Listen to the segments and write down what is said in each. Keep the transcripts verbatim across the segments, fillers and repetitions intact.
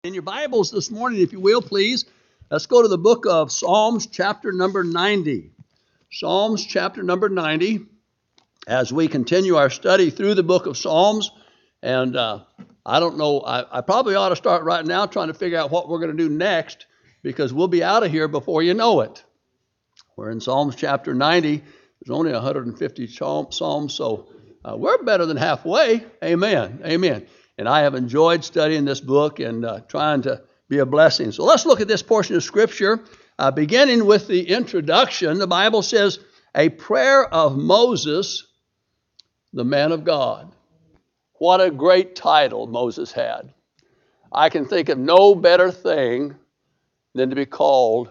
In your Bibles this morning, if you will, please, let's go to the book of Psalms, chapter number ninety. Psalms, chapter number ninety, as we continue our study through the book of Psalms. And uh, I don't know, I, I probably ought to start right now trying to figure out what we're going to do next, because we'll be out of here before you know it. We're in Psalms, chapter ninety. There's only one hundred fifty psalms, so uh, we're better than halfway. Amen. Amen. And I have enjoyed studying this book and uh, trying to be a blessing. So let's look at this portion of Scripture, uh, beginning with the introduction. The Bible says, a prayer of Moses, the man of God. What a great title Moses had. I can think of no better thing than to be called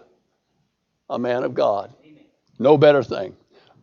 a man of God. Amen. No better thing.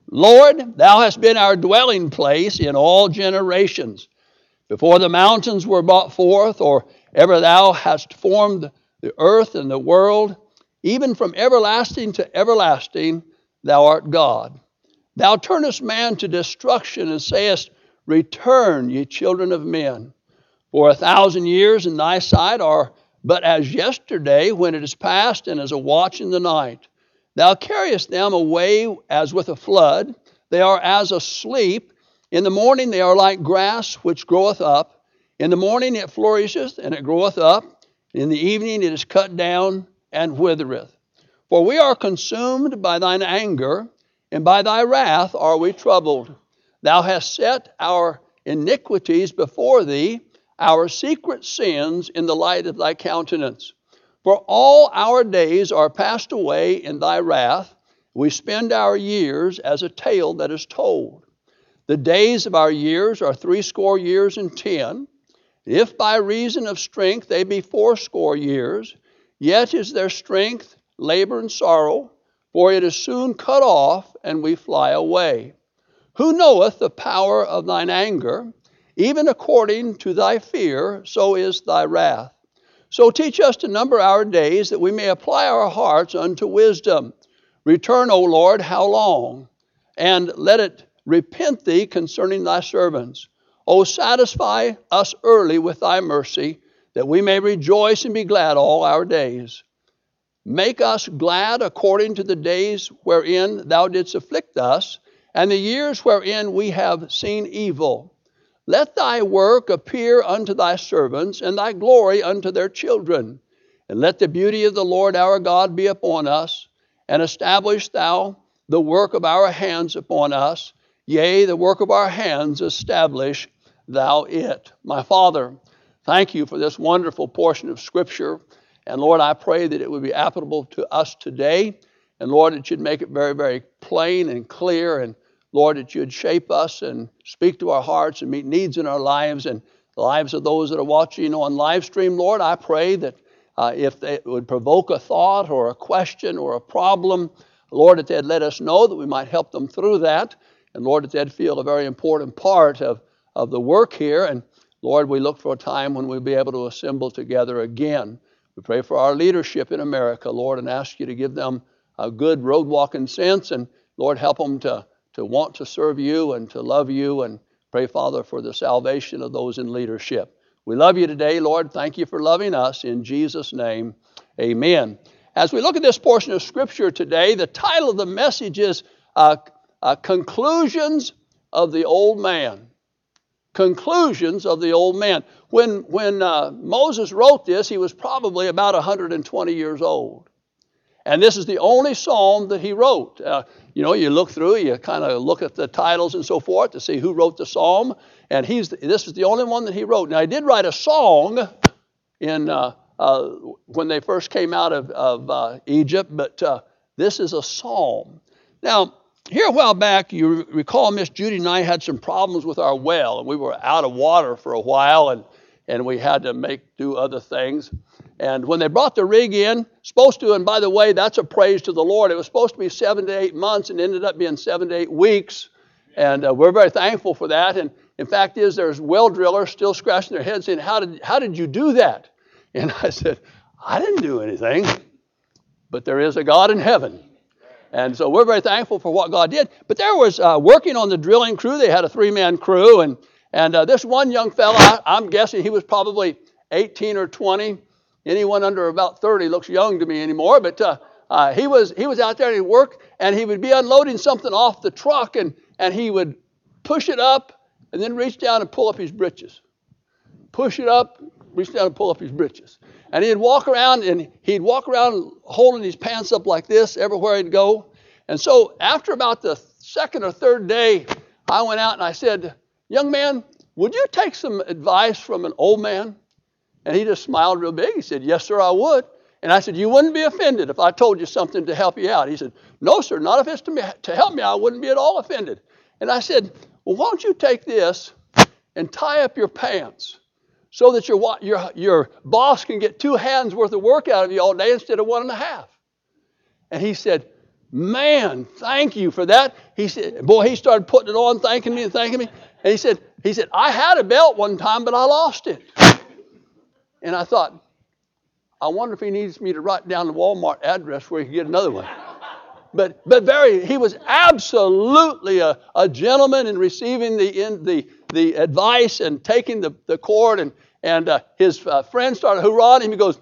Lord, thou hast been our dwelling place in all generations. Before the mountains were brought forth, or ever thou hast formed the earth and the world, even from everlasting to everlasting, thou art God. Thou turnest man to destruction, and sayest, return, ye children of men. For a thousand years in thy sight are but as yesterday, when it is past, and as a watch in the night. Thou carriest them away as with a flood. They are as asleep. In the morning they are like grass which groweth up. In the morning it flourisheth, and it groweth up. In the evening it is cut down and withereth. For we are consumed by thine anger, and by thy wrath are we troubled. Thou hast set our iniquities before thee, our secret sins in the light of thy countenance. For all our days are passed away in thy wrath. We spend our years as a tale that is told. The days of our years are threescore years and ten. If by reason of strength they be fourscore years, yet is their strength labor and sorrow, for it is soon cut off, and we fly away. Who knoweth the power of thine anger? Even according to thy fear, so is thy wrath. So teach us to number our days, that we may apply our hearts unto wisdom. Return, O Lord, how long? And let it repent thee concerning thy servants. O satisfy us early with thy mercy, that we may rejoice and be glad all our days. Make us glad according to the days wherein thou didst afflict us, and the years wherein we have seen evil. Let thy work appear unto thy servants, and thy glory unto their children. And let the beauty of the Lord our God be upon us, and establish thou the work of our hands upon us. Yea, the work of our hands establish thou it. My Father, thank you for this wonderful portion of Scripture. And Lord, I pray that it would be applicable to us today. And Lord, it should make it very, very plain and clear. And Lord, that you'd shape us and speak to our hearts and meet needs in our lives and the lives of those that are watching on live stream. Lord, I pray that uh, if it would provoke a thought or a question or a problem, Lord, that they'd let us know that we might help them through that. And Lord, that they'd feel a very important part of, of the work here. And Lord, we look for a time when we'll be able to assemble together again. We pray for our leadership in America, Lord, and ask you to give them a good road walking sense. And Lord, help them to, to want to serve you and to love you. And pray, Father, for the salvation of those in leadership. We love you today, Lord. Thank you for loving us. In Jesus' name, amen. As we look at this portion of Scripture today, the title of the message is uh, Uh, conclusions of the old man. Conclusions of the old man. When, when uh, Moses wrote this, he was probably about one hundred twenty years old. And this is the only psalm that he wrote. Uh, you know, you look through, you kind of look at the titles and so forth to see who wrote the psalm. And he's this is the only one that he wrote. Now, he did write a song in uh, uh, when they first came out of, of uh, Egypt, but uh, this is a psalm. Now, here a while back, you recall Miss Judy and I had some problems with our well, and we were out of water for a while, and, and we had to make do other things. And when they brought the rig in, supposed to, and by the way, that's a praise to the Lord. It was supposed to be seven to eight months, and ended up being seven to eight weeks. And uh, we're very thankful for that. And in fact is, there's well drillers still scratching their heads saying, how did, how did you do that? And I said, I didn't do anything, but there is a God in heaven. And so we're very thankful for what God did. But there was uh, working on the drilling crew. They had a three-man crew. And, and uh, this one young fella, I, I'm guessing he was probably eighteen or twenty. anyone under about thirty looks young to me anymore, but uh, uh, he was he was out there and he'd work, and he would be unloading something off the truck, and, and he would push it up and then reach down and pull up his britches. Push it up, reach down and pull up his britches. And he'd walk around, and he'd walk around holding his pants up like this everywhere he'd go. And so after about the second or third day, I went out and I said, young man, would you take some advice from an old man? And he just smiled real big. He said, yes, sir, I would. And I said, you wouldn't be offended if I told you something to help you out? He said, no, sir, not if it's to, me, to help me. I wouldn't be at all offended. And I said, well, why don't you take this and tie up your pants so that your, your, your boss can get two hands worth of work out of you all day instead of one and a half? And he said, man, thank you for that. He said, boy, he started putting it on, thanking me and thanking me. And he said, he said, I had a belt one time, but I lost it. And I thought, I wonder if he needs me to write down the Walmart address where he can get another one. But but very, he was absolutely a, a gentleman in receiving the in, the the advice and taking the, the cord. And and uh, his uh, friend started hoorahing him. He goes,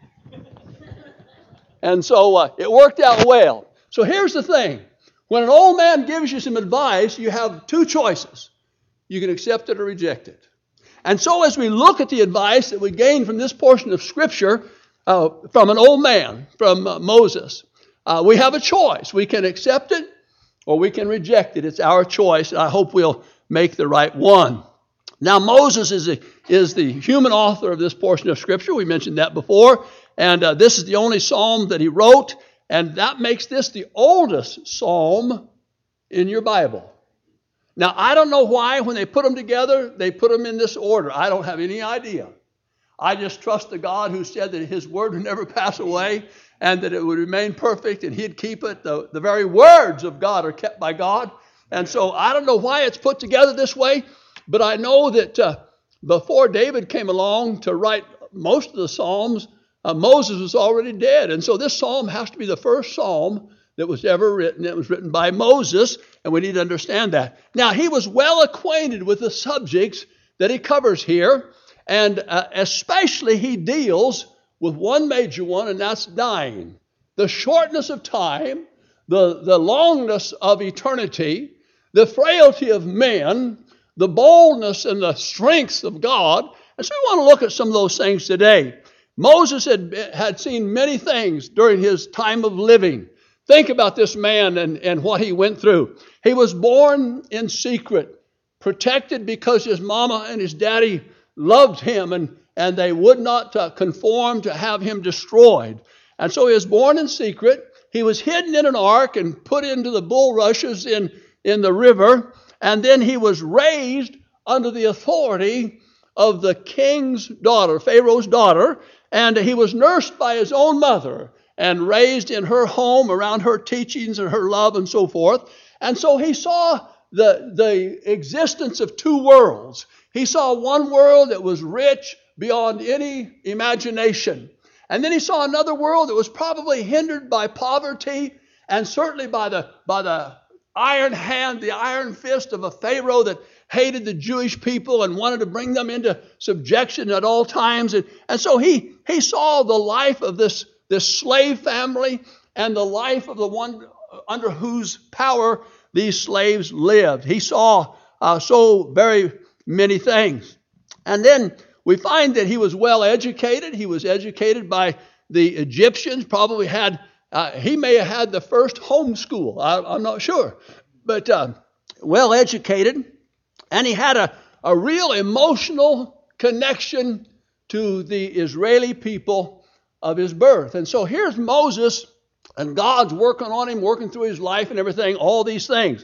and so uh, it worked out well. So here's the thing: when an old man gives you some advice, you have two choices. You can accept it or reject it. And so as we look at the advice that we gain from this portion of Scripture uh, from an old man, from uh, Moses, uh, we have a choice. We can accept it or we can reject it. It's our choice, and I hope we'll make the right one. Now, Moses is, a, is the human author of this portion of Scripture. We mentioned that before. And uh, this is the only psalm that he wrote, and that makes this the oldest psalm in your Bible. Now, I don't know why when they put them together, they put them in this order. I don't have any idea. I just trust the God who said that his word would never pass away and that it would remain perfect and he'd keep it. The, the very words of God are kept by God. And so I don't know why it's put together this way, but I know that uh, before David came along to write most of the Psalms, uh, Moses was already dead. And so this psalm has to be the first psalm that was ever written. It was written by Moses, and we need to understand that. Now, he was well acquainted with the subjects that he covers here, and uh, especially he deals with one major one, and that's dying. The shortness of time, the, the longness of eternity, the frailty of men, the boldness and the strength of God. And so we want to look at some of those things today. Moses had, had seen many things during his time of living. Think about this man and, and what he went through. He was born in secret, protected because his mama and his daddy loved him, and, and they would not uh, conform to have him destroyed. And so he was born in secret. He was hidden in an ark and put into the bulrushes in, in the river. And then he was raised under the authority of the king's daughter, Pharaoh's daughter. And he was nursed by his own mother and raised in her home around her teachings and her love and so forth. And so he saw the, the existence of two worlds. He saw one world that was rich beyond any imagination. And then he saw another world that was probably hindered by poverty and certainly by the, by the iron hand, the iron fist of a Pharaoh that hated the Jewish people and wanted to bring them into subjection at all times. And, and so he, he saw the life of this this slave family and the life of the one under whose power these slaves lived. He saw uh, so very many things. And then we find that he was well educated. He was educated by the Egyptians, probably had, uh, he may have had the first homeschool. I, I'm not sure. But uh, well educated. And he had a, a real emotional connection to the Israeli people of his birth. And so here's Moses, and God's working on him, working through his life and everything, all these things.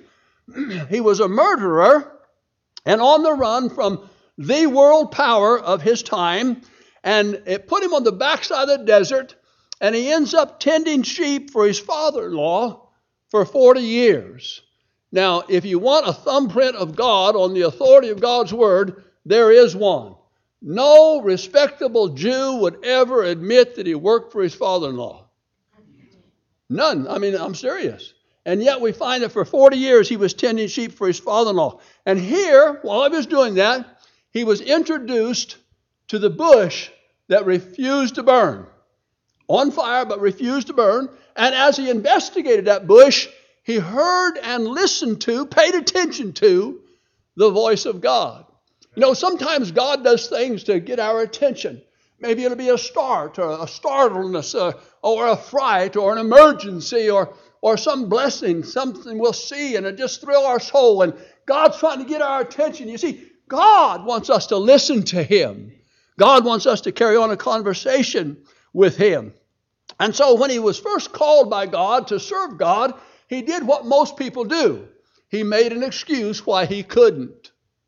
He was a murderer and on the run from the world power of his time, and it put him on the backside of the desert, and he ends up tending sheep for his father-in-law for forty years. Now, if you want a thumbprint of God on the authority of God's word, there is one. No respectable Jew would ever admit that he worked for his father-in-law. None. I mean, I'm serious. And yet we find that for forty years he was tending sheep for his father-in-law. And here, while he was doing that, he was introduced to the bush that refused to burn. On fire, but refused to burn. And as he investigated that bush, he heard and listened to, paid attention to, the voice of God. You know, sometimes God does things to get our attention. Maybe it'll be a start, or a startleness, or, or a fright, or an emergency, or, or some blessing, something we'll see, and it just thrill our soul. And God's trying to get our attention. You see, God wants us to listen to Him. God wants us to carry on a conversation with Him. And so when he was first called by God to serve God, he did what most people do. He made an excuse why he couldn't.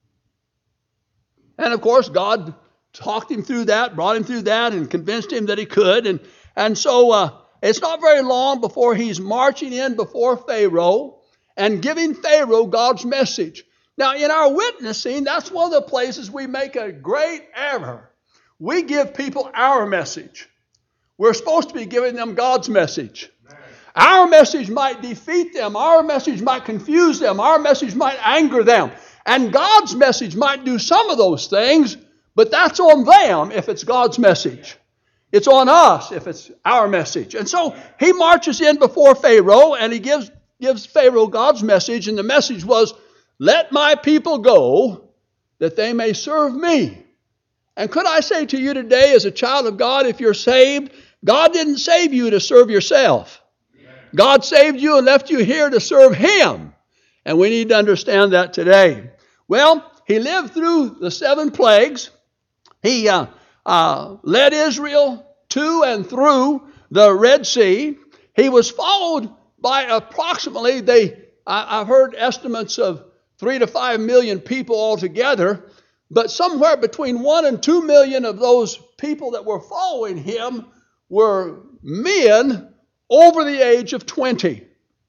And of course, God talked him through that, brought him through that, and convinced him that he could. And, and so uh, it's not very long before he's marching in before Pharaoh and giving Pharaoh God's message. Now, in our witnessing, that's one of the places we make a great error. We give people our message. We're supposed to be giving them God's message. Our message might defeat them. Our message might confuse them. Our message might anger them. And God's message might do some of those things, but that's on them if it's God's message. It's on us if it's our message. And so he marches in before Pharaoh, and he gives, gives Pharaoh God's message, and the message was, "Let my people go, that they may serve me." And could I say to you today, as a child of God, if you're saved, God didn't save you to serve yourself. God saved you and left you here to serve Him. And we need to understand that today. Well, he lived through the seven plagues. He uh, uh, led Israel to and through the Red Sea. He was followed by approximately, they I, I've heard estimates of three to five million people altogether. But somewhere between one and two million of those people that were following him were men over the age of twenty.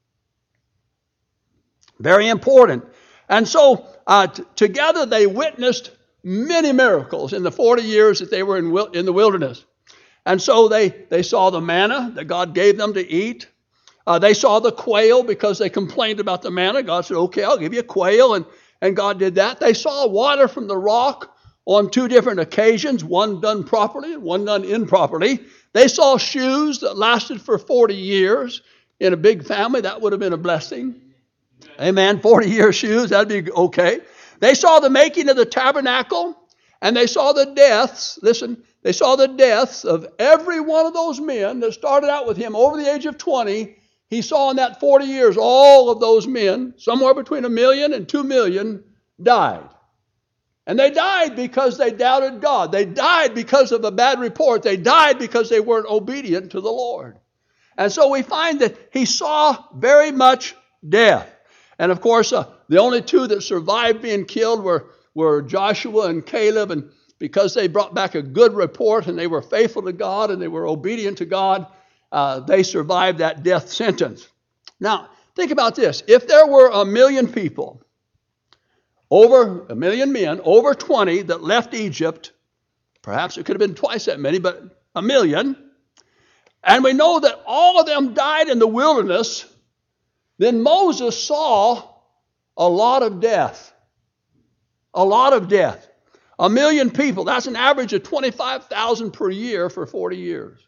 Very important. And so uh, t- together they witnessed many miracles in the forty years that they were in, wil- in the wilderness. And so they, they saw the manna that God gave them to eat. Uh, they saw the quail because they complained about the manna. God said, okay, I'll give you a quail. And, and God did that. They saw water from the rock on two different occasions, one done properly and one done improperly. They saw shoes that lasted for forty years. In a big family, that would have been a blessing. Amen. forty-year shoes, that'd be okay. They saw the making of the tabernacle, and they saw the deaths. Listen, they saw the deaths of every one of those men that started out with him over the age of twenty. He saw in that forty years, all of those men, somewhere between a million and two million, died. And they died because they doubted God. They died because of a bad report. They died because they weren't obedient to the Lord. And so we find that he saw very much death. And of course, uh, the only two that survived being killed were, were Joshua and Caleb. And because they brought back a good report and they were faithful to God and they were obedient to God, uh, they survived that death sentence. Now, think about this. If there were a million people, over a million men, over twenty that left Egypt, perhaps it could have been twice that many, but a million, and we know that all of them died in the wilderness, then Moses saw a lot of death. A lot of death. A million people, that's an average of twenty-five thousand per year for forty years.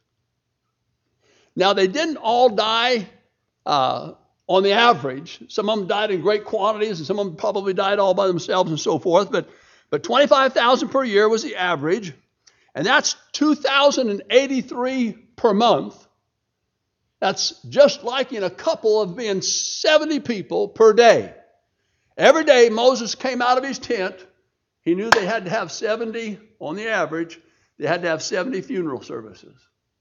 Now, they didn't all die uh, on the average. Some of them died in great quantities, and some of them probably died all by themselves and so forth. But, but twenty-five thousand per year was the average, and that's two thousand eighty-three per month. That's just like in a couple of being seventy people per day. Every day Moses came out of his tent. He knew they had to have seventy on the average. They had to have seventy funeral services.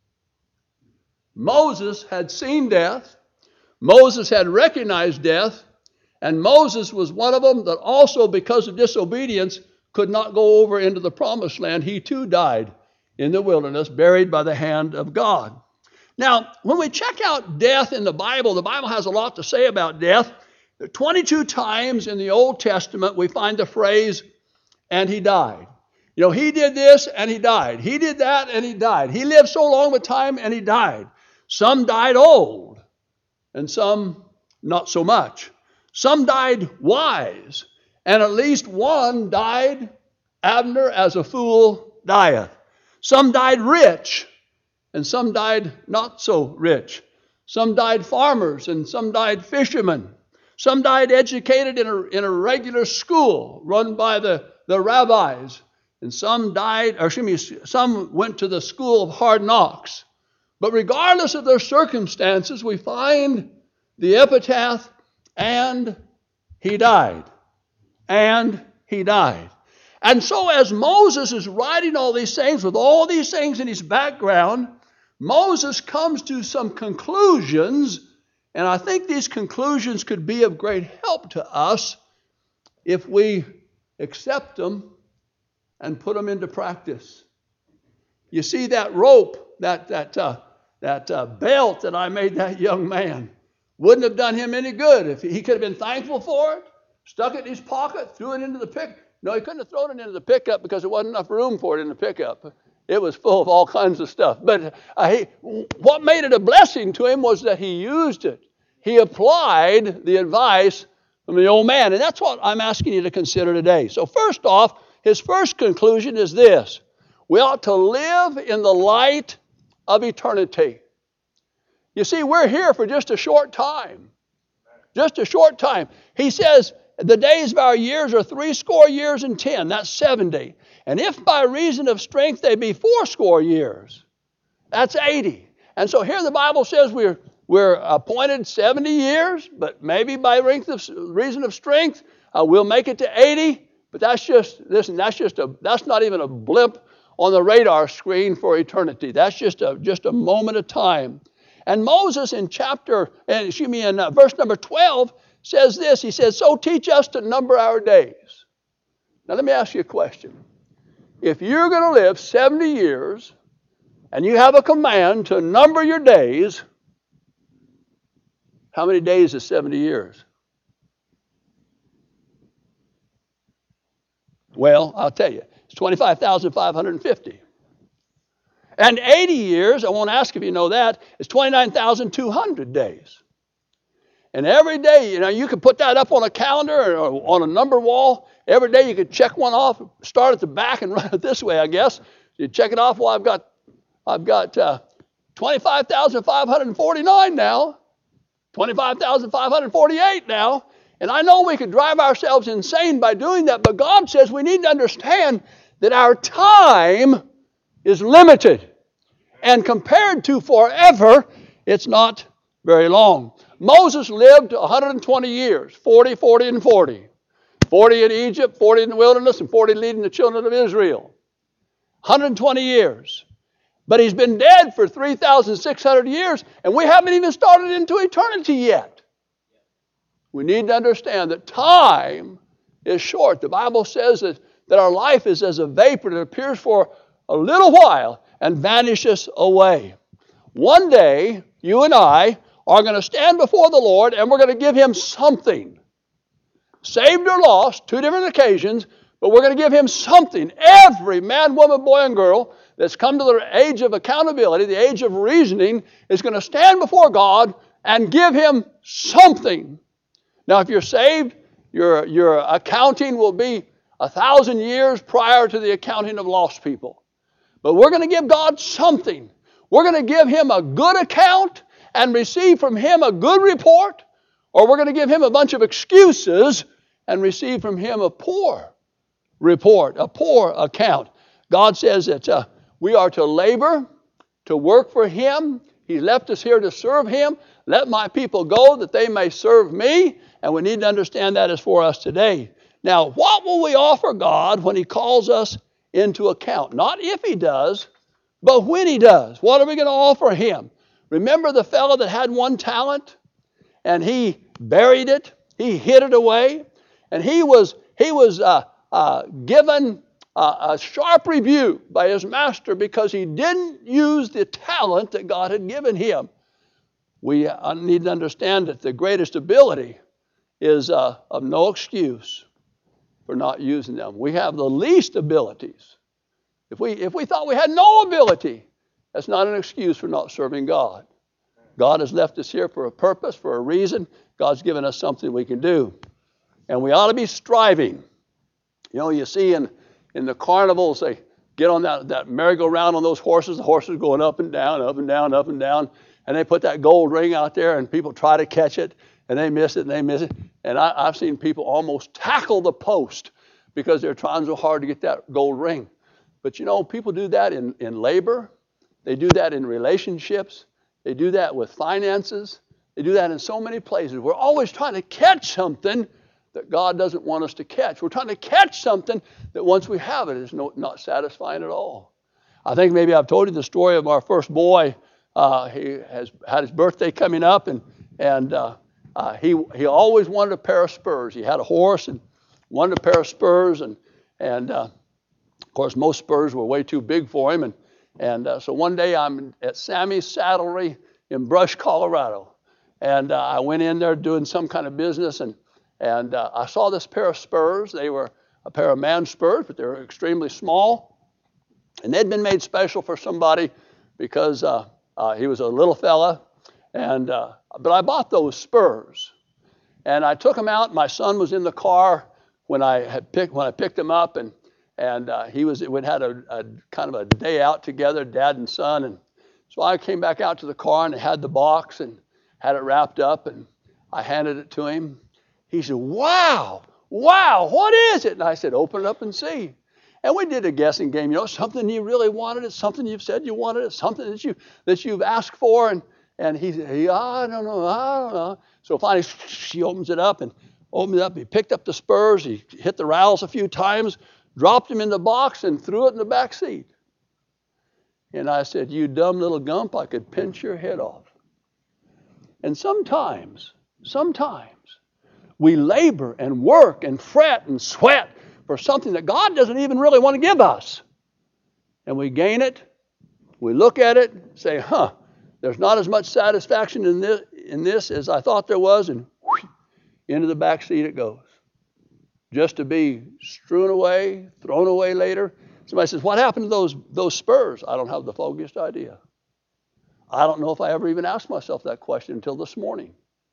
Moses had seen death. Moses had recognized death. And Moses was one of them that also, because of disobedience, could not go over into the promised land. He too died in the wilderness, buried by the hand of God. Now, when we check out death in the Bible, the Bible has a lot to say about death. twenty-two times in the Old Testament we find the phrase, "and he died." You know, he did this and he died. He did that and he died. He lived so long with time and he died. Some died old and some not so much. Some died wise, and at least one died, Abner, as a fool dieth. Some died rich, and some died not so rich. Some died farmers, and some died fishermen. Some died educated in a, in a regular school run by the, the rabbis. And some died, or excuse me, some went to the school of hard knocks. But regardless of their circumstances, we find the epitaph, and he died. And he died. And so as Moses is writing all these things, with all these things in his background, Moses comes to some conclusions, and I think these conclusions could be of great help to us if we accept them and put them into practice. You see that rope, that that uh, that uh, belt that I made that young man, wouldn't have done him any good. If he, he could have been thankful for it, stuck it in his pocket, threw it into the pick. No, he couldn't have thrown it into the pickup because there wasn't enough room for it in the pickup. It was full of all kinds of stuff. But uh, he, what made it a blessing to him was that he used it. He applied the advice from the old man. And that's what I'm asking you to consider today. So first off, his first conclusion is this: we ought to live in the light of eternity. You see, we're here for just a short time. Just a short time. He says the days of our years are three score years and ten. That's seventy. And if by reason of strength they be fourscore years, that's eighty. And so here the Bible says we're we're appointed seventy years, but maybe by reason of strength uh, we'll make it to eighty. But that's just, listen, that's just a, that's not even a blip on the radar screen for eternity. That's just a, just a moment of time. And Moses in chapter, excuse me, in uh, verse number twelve says this. He says, so teach us to number our days. Now let me ask you a question. If you're going to live seventy years and you have a command to number your days, how many days is seventy years? Well, I'll tell you, it's twenty-five thousand five hundred fifty. And eighty years, I won't ask if you know that, is twenty-nine thousand two hundred days. And every day, you know, you can put that up on a calendar or on a number wall. Every day you could check one off, start at the back and run it this way, I guess. You check it off, well, I've got, I've got uh, twenty-five thousand five hundred forty-nine now, twenty-five thousand five hundred forty-eight now. And I know we could drive ourselves insane by doing that, but God says we need to understand that our time is limited. And compared to forever, it's not very long. Moses lived one hundred twenty years, forty, forty, and forty. forty in Egypt, forty in the wilderness, and forty leading the children of Israel. one hundred twenty years. But he's been dead for three thousand six hundred years, and we haven't even started into eternity yet. We need to understand that time is short. The Bible says that, that our life is as a vapor that appears for a little while and vanishes away. One day, you and I are going to stand before the Lord and we're going to give Him something. Saved or lost, two different occasions, but we're going to give Him something. Every man, woman, boy, and girl that's come to the age of accountability, the age of reasoning, is going to stand before God and give Him something. Now, if you're saved, your, your accounting will be a thousand years prior to the accounting of lost people. But we're going to give God something. We're going to give Him a good account and receive from Him a good report, or we're going to give Him a bunch of excuses and receive from Him a poor report, a poor account. God says that uh, we are to labor, to work for Him. He left us here to serve Him. Let my people go that they may serve me. And we need to understand that is for us today. Now, what will we offer God when He calls us into account? Not if He does, but when He does. What are we going to offer Him? Remember the fellow that had one talent? And he buried it. He hid it away. And he was, he was uh, uh, given uh, a sharp rebuke by his master because he didn't use the talent that God had given him. We need to understand that the greatest ability is uh, of no excuse for not using them. We have the least abilities. If we, if we thought we had no ability, that's not an excuse for not serving God. God has left us here for a purpose, for a reason. God's given us something we can do. And we ought to be striving. You know, you see in, in the carnivals, they, get on that, that merry-go-round on those horses. The horses are going up and down, up and down, up and down. And they put that gold ring out there, and people try to catch it, and they miss it, and they miss it. And I, I've seen people almost tackle the post because they're trying so hard to get that gold ring. But, you know, people do that in, in labor. They do that in relationships. They do that with finances. They do that in so many places. We're always trying to catch something that God doesn't want us to catch. We're trying to catch something that once we have it is no, not satisfying at all. I think maybe I've told you the story of our first boy. Uh, he has had his birthday coming up, and and uh, uh, he he always wanted a pair of spurs. He had a horse and wanted a pair of spurs, and and uh, of course most spurs were way too big for him. And and uh, so one day I'm at Sammy's Saddlery in Brush, Colorado, and uh, I went in there doing some kind of business, and and uh, I saw this pair of spurs. They were a pair of man spurs, but they were extremely small, and they'd been made special for somebody because. Uh, Uh, he was a little fella, and uh, but I bought those spurs, and I took them out. My son was in the car when I had picked when I picked them up, and and uh, he was we had a, a kind of a day out together, dad and son, and so I came back out to the car and had the box and had it wrapped up, and I handed it to him. He said, "Wow, wow, what is it?" And I said, "Open it up and see." And we did a guessing game, you know, something you really wanted, it's something you've said you wanted, it's something that you that you've asked for, and and he said, he, I don't know, I don't know. So finally, she opens it up and opened it up. He picked up the spurs, he hit the rattles a few times, dropped them in the box, and threw it in the back seat. And I said, "You dumb little gump, I could pinch your head off." And sometimes, sometimes we labor and work and fret and sweat for something that God doesn't even really want to give us. And we gain it, we look at it, say, huh, there's not as much satisfaction in this, in this as I thought there was, and whoosh, into the back seat it goes. Just to be strewn away, thrown away later. Somebody says, "What happened to those, those spurs?" I don't have the foggiest idea. I don't know if I ever even asked myself that question until this morning.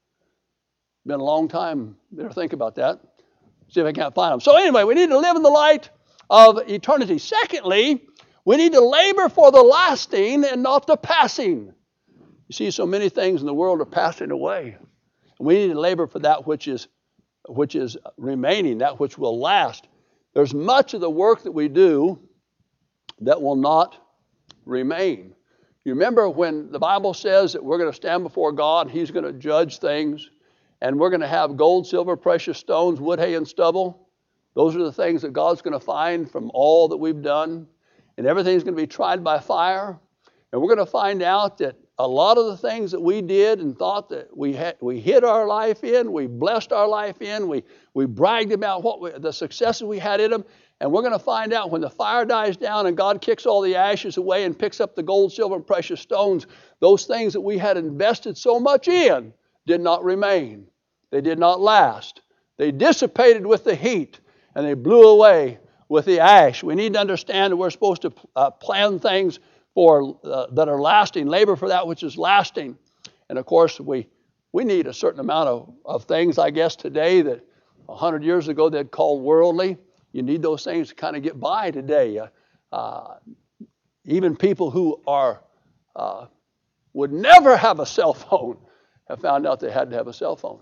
Been a long time to think about that. See if I can't find them. So anyway, we need to live in the light of eternity. Secondly, we need to labor for the lasting and not the passing. You see, so many things in the world are passing away. We need to labor for that which is, which is remaining, that which will last. There's much of the work that we do that will not remain. You remember when the Bible says that we're going to stand before God, He's going to judge things, and we're going to have gold, silver, precious stones, wood, hay, and stubble. Those are the things that God's going to find from all that we've done. And everything's going to be tried by fire. And we're going to find out that a lot of the things that we did and thought that we had, we hid our life in, we blessed our life in, we, we bragged about what we, the successes we had in them. And we're going to find out when the fire dies down and God kicks all the ashes away and picks up the gold, silver, and precious stones, those things that we had invested so much in did not remain. They did not last. They dissipated with the heat, and they blew away with the ash. We need to understand that we're supposed to uh, plan things for uh, that are lasting, labor for that which is lasting. And of course, we we need a certain amount of, of things, I guess, today that a hundred years ago they'd call worldly. You need those things to kind of get by today. Uh, uh, even people who are uh, would never have a cell phone have found out they had to have a cell phone.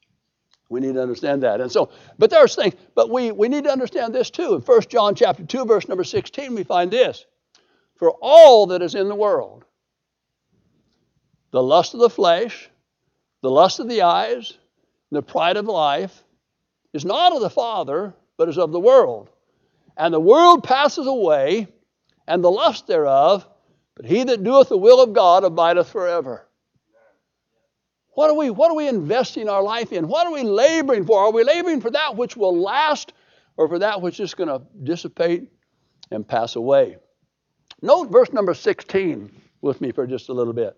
We need to understand that. And so, but there's things, but we, we need to understand this too. In First John chapter two, verse number sixteen, we find this. For all that is in the world, the lust of the flesh, the lust of the eyes, the pride of life, is not of the Father, but is of the world. And the world passes away, and the lust thereof, but he that doeth the will of God abideth forever. What are we, what are we investing our life in? What are we laboring for? Are we laboring for that which will last, or for that which is going to dissipate and pass away? Note verse number sixteen with me for just a little bit.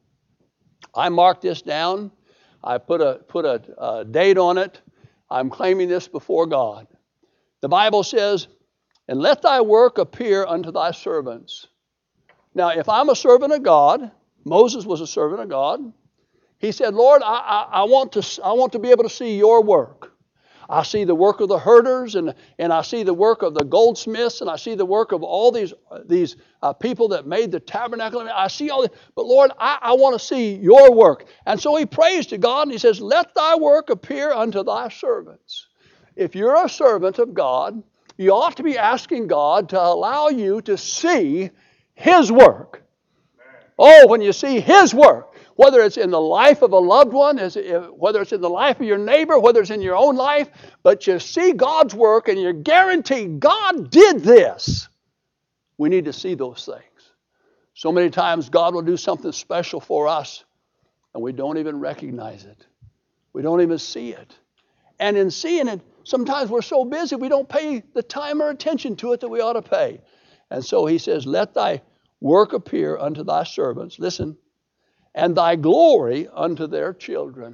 I marked this down. I put a, put a, a date on it. I'm claiming this before God. The Bible says, "And let thy work appear unto thy servants." Now, if I'm a servant of God, Moses was a servant of God. He said, "Lord, I, I, I want to, I want to be able to see your work. I see the work of the herders, and, and I see the work of the goldsmiths, and I see the work of all these, these uh, people that made the tabernacle. I see all this, but Lord, I, I want to see your work. And so he prays to God, and he says, let thy work appear unto thy servants. If you're a servant of God, you ought to be asking God to allow you to see his work. Oh, when you see his work, whether it's in the life of a loved one, whether it's in the life of your neighbor, whether it's in your own life, but you see God's work and you're guaranteed God did this. We need to see those things. So many times God will do something special for us and we don't even recognize it. We don't even see it. And in seeing it, sometimes we're so busy we don't pay the time or attention to it that we ought to pay. And so he says, let thy work appear unto thy servants. Listen. And thy glory unto their children.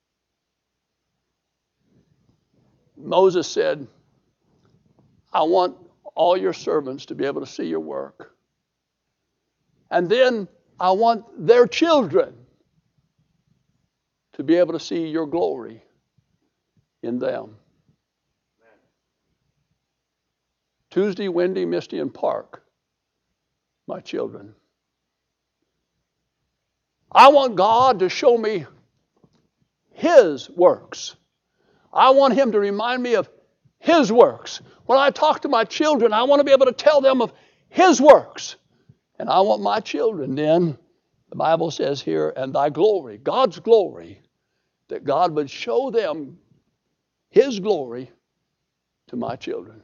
Moses said, I want all your servants to be able to see your work. And then I want their children to be able to see your glory in them. Tuesday, Wendy, Misty, and Park, my children. I want God to show me his works. I want him to remind me of his works. When I talk to my children, I want to be able to tell them of his works. And I want my children then, the Bible says here, and thy glory, God's glory, that God would show them his glory to my children.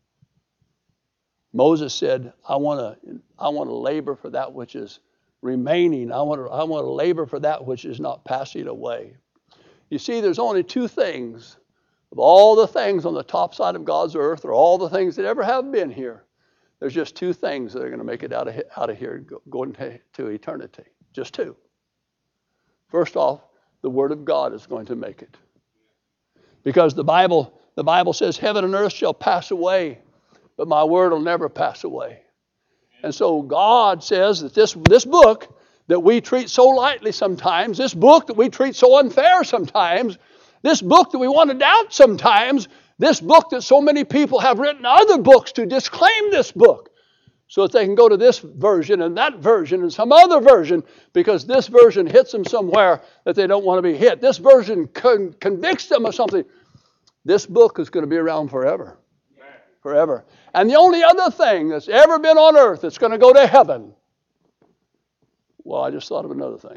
Moses said, I want to I want to labor for that which is remaining. I want to, I want to labor for that which is not passing away. You see, there's only two things of all the things on the top side of God's earth, or all the things that ever have been here. There's just two things that are going to make it out of, out of here and go, go into to eternity. Just two. First off, the Word of God is going to make it. Because the Bible, the Bible says, heaven and earth shall pass away, but my word will never pass away. And so God says that this, this book that we treat so lightly sometimes, this book that we treat so unfair sometimes, this book that we want to doubt sometimes, this book that so many people have written other books to disclaim this book so that they can go to this version and that version and some other version because this version hits them somewhere that they don't want to be hit. This version con- convicts them of something. This book is going to be around forever. Forever. And the only other thing that's ever been on earth that's going to go to heaven. Well, I just thought of another thing.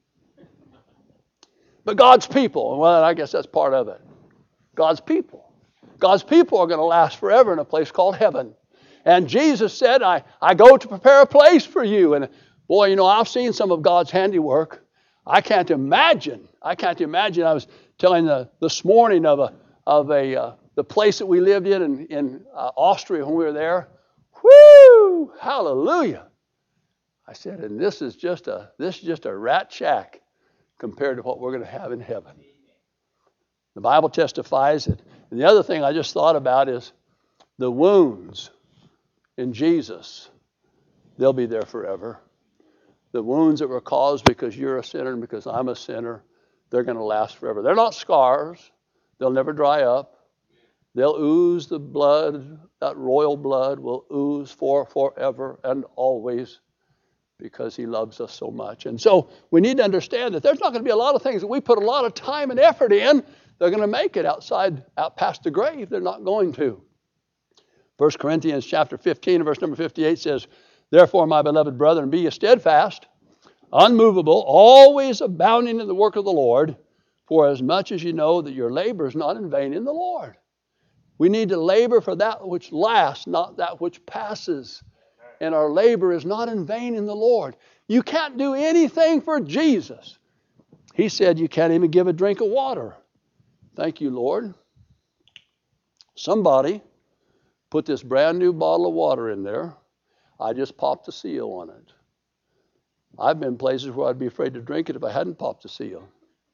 But God's people, well, I guess that's part of it. God's people. God's people are going to last forever in a place called heaven. And Jesus said, I, I go to prepare a place for you. And boy, you know, I've seen some of God's handiwork. I can't imagine. I can't imagine. I was telling the, this morning of a, of a, uh, the place that we lived in in, in uh, Austria when we were there. Whoo! Hallelujah! I said, and this is just a this is just a rat shack compared to what we're going to have in heaven. The Bible testifies it. And the other thing I just thought about is the wounds in Jesus. They'll be there forever. The wounds that were caused because you're a sinner and because I'm a sinner, they're going to last forever. They're not scars. They'll never dry up. They'll ooze the blood, that royal blood will ooze for forever and always because he loves us so much. And so we need to understand that there's not going to be a lot of things that we put a lot of time and effort in. They're going to make it outside, out past the grave. They're not going to. First Corinthians chapter fifteen, verse number fifty-eight says, therefore, my beloved brethren, be ye steadfast, unmovable, always abounding in the work of the Lord, for as much as you know that your labor is not in vain in the Lord. We need to labor for that which lasts, not that which passes. And our labor is not in vain in the Lord. You can't do anything for Jesus. He said you can't even give a drink of water. Thank you, Lord. Somebody put this brand new bottle of water in there. I just popped the seal on it. I've been places where I'd be afraid to drink it if I hadn't popped the seal.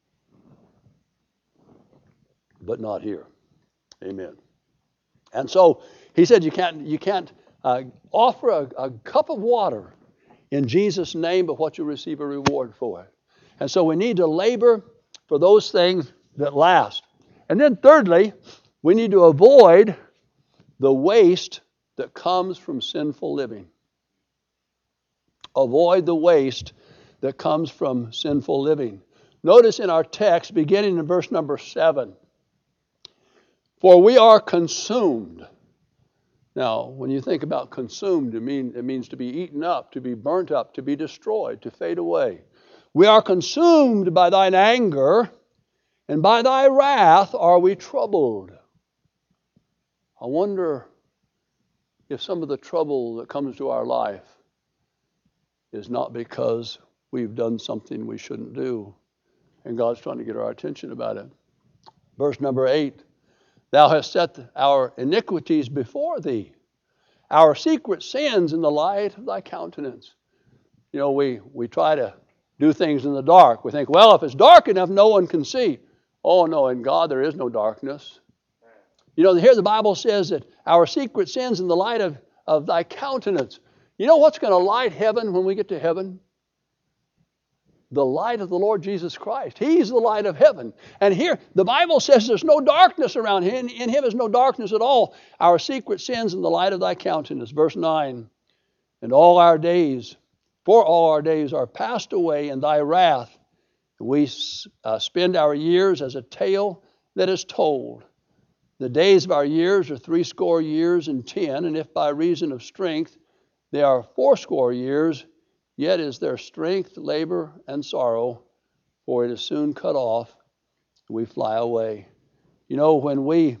But not here. Amen. And so he said you can't you can't uh, offer a, a cup of water in Jesus' name, but what you receive a reward for it. And so we need to labor for those things that last. And then thirdly, We need to avoid the waste that comes from sinful living. Avoid the waste that comes from sinful living. Notice in our text, beginning in verse number seven, for we are consumed. Now, when you think about consumed, it, mean, it means to be eaten up, to be burnt up, to be destroyed, to fade away. We are consumed by thine anger, and by thy wrath are we troubled. I wonder if some of the trouble that comes to our life is not because we've done something we shouldn't do, and God's trying to get our attention about it. Verse number eight, thou hast set our iniquities before thee, our secret sins in the light of thy countenance. You know, we, we try to do things in the dark. We think, well, if it's dark enough, no one can see. Oh, no, in God there is no darkness. You know, here the Bible says that our secret sins in the light of, of thy countenance. You know what's going to light heaven when we get to heaven? The light of the Lord Jesus Christ. He's the light of heaven. And here, the Bible says there's no darkness around him. In him is no darkness at all. Our secret sins in the light of thy countenance. Verse nine, and all our days, for all our days are passed away in thy wrath. We uh, spend our years as a tale that is told. The days of our years are threescore years and ten, and if by reason of strength they are fourscore years, yet is their strength, labor, and sorrow, for it is soon cut off, we fly away. You know, when we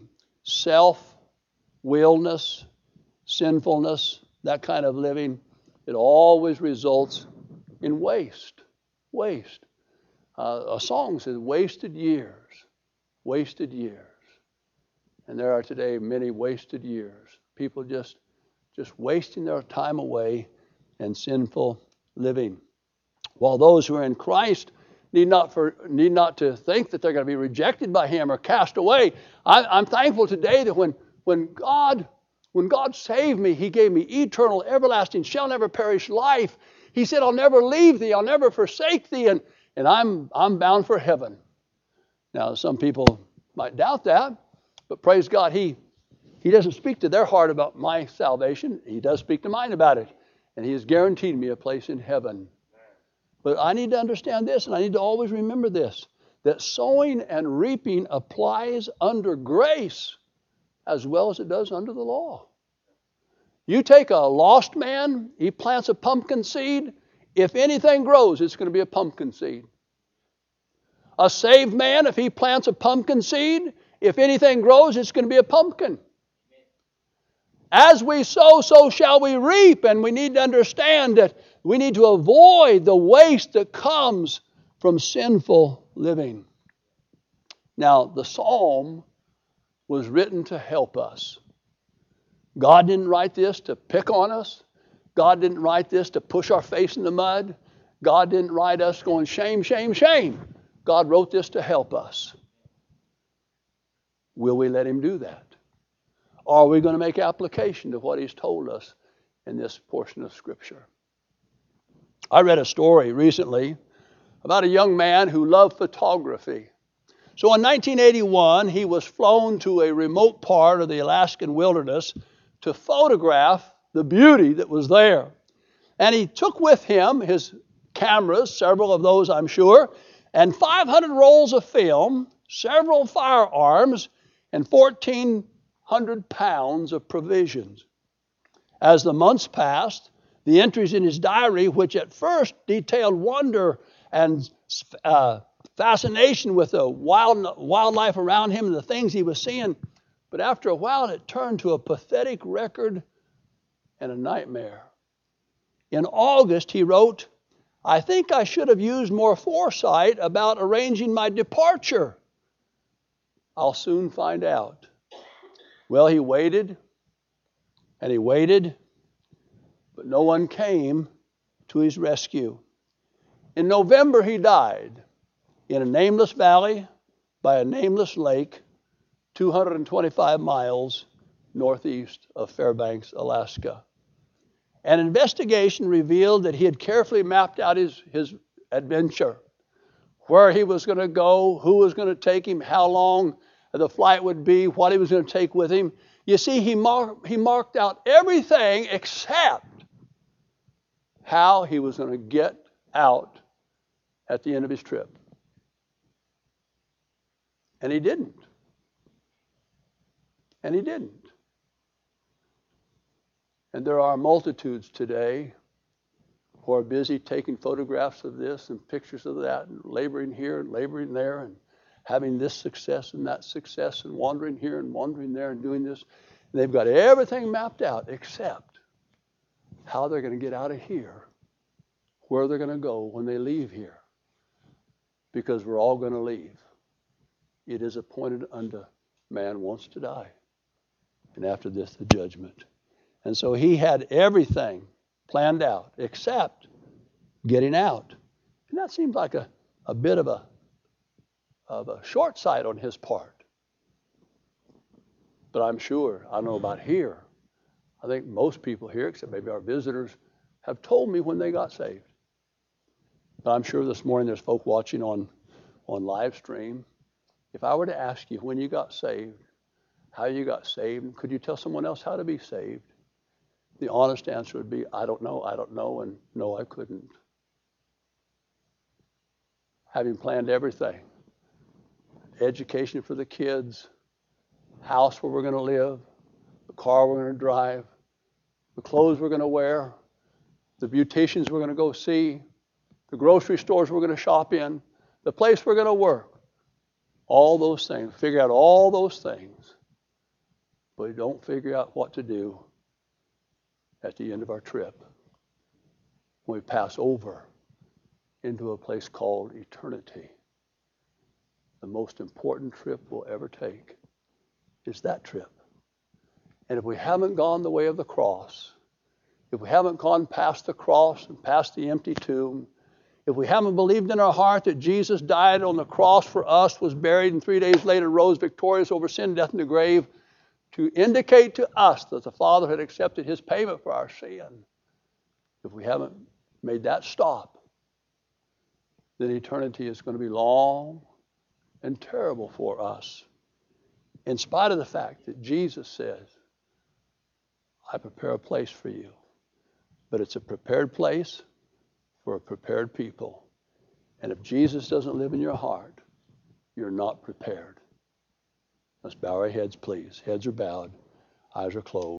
self-willedness, sinfulness, that kind of living, it always results in waste. Waste. Uh, a song says, wasted years, wasted years. And there are today many wasted years. People just, just wasting their time away in sinful living. While those who are in Christ need not for need not to think that they're going to be rejected by him or cast away. I, I'm thankful today that when, when God when God saved me, he gave me eternal, everlasting, shall never perish life. He said, I'll never leave thee, I'll never forsake thee, and, and I'm I'm bound for heaven. Now, some people might doubt that, but praise God, he he doesn't speak to their heart about my salvation. He does speak to mine about it. And he has guaranteed me a place in heaven. But I need to understand this, and I need to always remember this, that sowing and reaping applies under grace as well as it does under the law. You take a lost man, he plants a pumpkin seed. If anything grows, it's going to be a pumpkin seed. A saved man, if he plants a pumpkin seed, if anything grows, it's going to be a pumpkin. As we sow, so shall we reap. And we need to understand that we need to avoid the waste that comes from sinful living. Now, the psalm was written to help us. God didn't write this to pick on us. God didn't write this to push our face in the mud. God didn't write us going, shame, shame, shame. God wrote this to help us. Will we let him do that? Or are we going to make application to what he's told us in this portion of Scripture? I read a story recently about a young man who loved photography. So in nineteen eighty-one, he was flown to a remote part of the Alaskan wilderness to photograph the beauty that was there. And he took with him his cameras, several of those I'm sure, and five hundred rolls of film, several firearms, and fourteen hundred pounds of provisions. As the months passed, the entries in his diary, which at first detailed wonder and uh, fascination with the wild wildlife around him and the things he was seeing, but after a while it turned to a pathetic record and a nightmare. In August, he wrote, I think I should have used more foresight about arranging my departure. I'll soon find out. Well, he waited, and he waited, but no one came to his rescue. In November, he died in a nameless valley by a nameless lake, two hundred twenty-five miles northeast of Fairbanks, Alaska. An investigation revealed that he had carefully mapped out his, his adventure, where he was going to go, who was going to take him, how long, the flight would be, what he was going to take with him. You see, he, mar- he marked out everything except how he was going to get out at the end of his trip. And he didn't. And he didn't. And there are multitudes today who are busy taking photographs of this and pictures of that and laboring here and laboring there and having this success and that success and wandering here and wandering there and doing this. And they've got everything mapped out except how they're going to get out of here, where they're going to go when they leave here. Because we're all going to leave. It is appointed unto man once to die. And after this, the judgment. And so he had everything planned out except getting out. And that seems like a, a bit of a, of a short sight on his part. But I'm sure, I don't know about here, I think most people here, except maybe our visitors, have told me when they got saved. But I'm sure this morning there's folk watching on, on live stream. If I were to ask you when you got saved, how you got saved, could you tell someone else how to be saved? The honest answer would be, I don't know, I don't know, and no, I couldn't. Having planned everything, education for the kids, house where we're going to live, the car we're going to drive, the clothes we're going to wear, the beauticians we're going to go see, the grocery stores we're going to shop in, the place we're going to work. All those things. Figure out all those things. But we don't figure out what to do at the end of our trip when we pass over into a place called eternity. The most important trip we'll ever take is that trip. And if we haven't gone the way of the cross, if we haven't gone past the cross and past the empty tomb, if we haven't believed in our heart that Jesus died on the cross for us, was buried, and three days later rose victorious over sin, death, and the grave, to indicate to us that the Father had accepted his payment for our sin, if we haven't made that stop, then eternity is going to be long and terrible for us. In spite of the fact that Jesus says, I prepare a place for you. But it's a prepared place for a prepared people. And if Jesus doesn't live in your heart, you're not prepared. Let's bow our heads, please. Heads are bowed, eyes are closed.